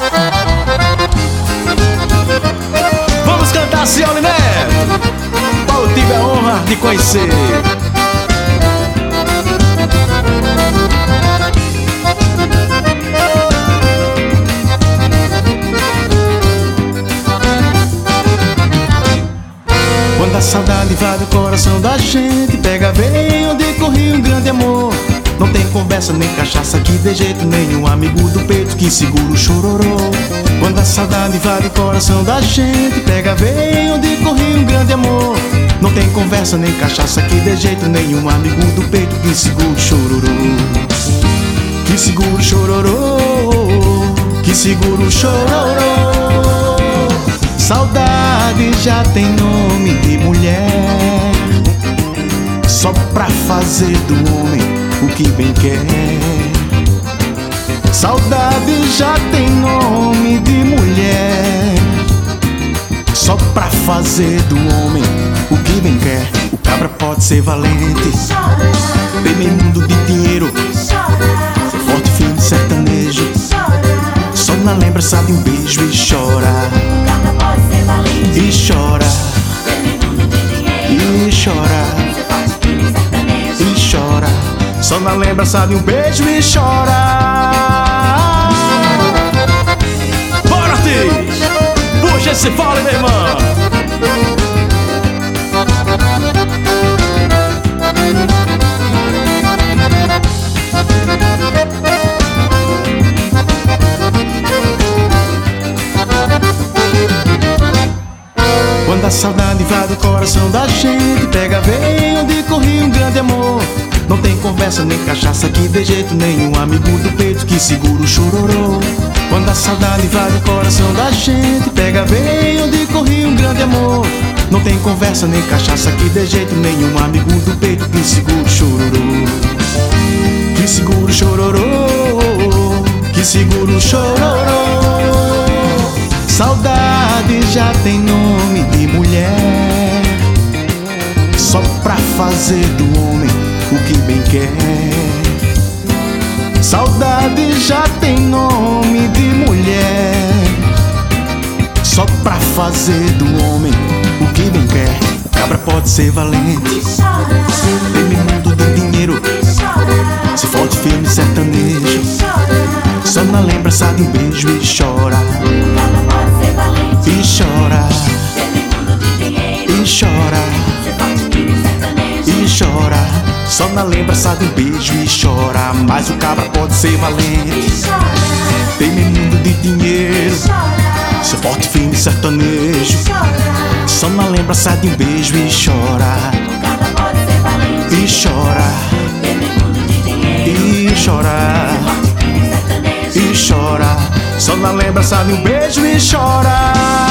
Vamos cantar, Cioli Neto. Paulo, tive a honra de conhecer. Quando a saudade invade o coração da gente, pega bem onde corria um grande amor. Não tem conversa nem cachaça que dê jeito nenhum, amigo do peito que segura o chororô. Quando a saudade invade o coração da gente, pega bem onde corria um grande amor. Não tem conversa nem cachaça que dê jeito nenhum, amigo do peito que segura o chororô. Que segura o chororô, que segura o chororô. Saudade já tem nome de mulher, só pra fazer do homem o que bem quer. Saudade já tem nome de mulher, só pra fazer do homem o que bem quer. O cabra pode ser valente, tem meio mundo de dinheiro, ser forte, firme, sertanejo, só na lembrança de um beijo e chora. E chora, e chora, e chora, só na lembrança de um beijo e chora. Bora, Ortiz! Puxa esse fole, meu irmão! Quando a saudade invade o coração da gente, pega bem onde corria um grande amor. Não tem conversa nem cachaça que dê jeito nenhum, amigo do peito que segura o chororô. Quando a saudade invade o coração da gente, pega bem onde corria um grande amor. Não tem conversa nem cachaça que dê jeito nenhum, amigo do peito que segura o chororô. Que segura o chororô, que segura o chororô. Saudade já tem nome de mulher, só pra fazer do homem o que bem quer. Saudade já tem nome de mulher, só pra fazer do homem o que bem quer. O cabra pode ser valente, tem mundo de dinheiro, se forte, firme, sertanejo, só na lembrança de um beijo e chora. E chora, e chora, e chora, só na lembrança de um beijo e chora. Mas o cabra pode ser valente, tem meio mundo de dinheiro, ser forte, firme, sertanejo, só na lembrança de um beijo e chora. E chora, e chora, e chora, só na lembrança de um beijo e chora.